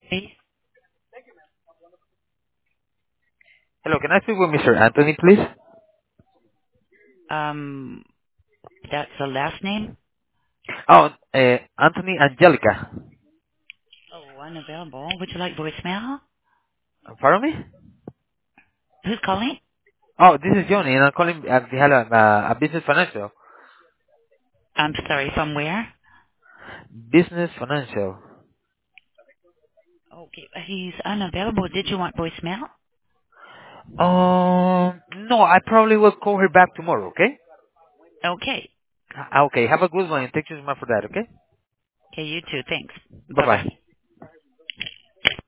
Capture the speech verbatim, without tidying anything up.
Hey, Hello, can I speak with Mister Anthony, please? um, that's the last name? Oh, uh, Anthony Angelica. Oh, unavailable. Would you like voicemail? Pardon me? Who's calling? Oh, this is Johnny, and I'm calling at behalf of uh, a business financial. I'm sorry, from where? Business financial. Okay, he's unavailable. Did you want voicemail? Um, no, I probably will call her back tomorrow, okay? Okay. Uh, Okay, have a good one, and thank you so much for that, okay? Okay, you too. Thanks. Bye-bye. Bye-bye.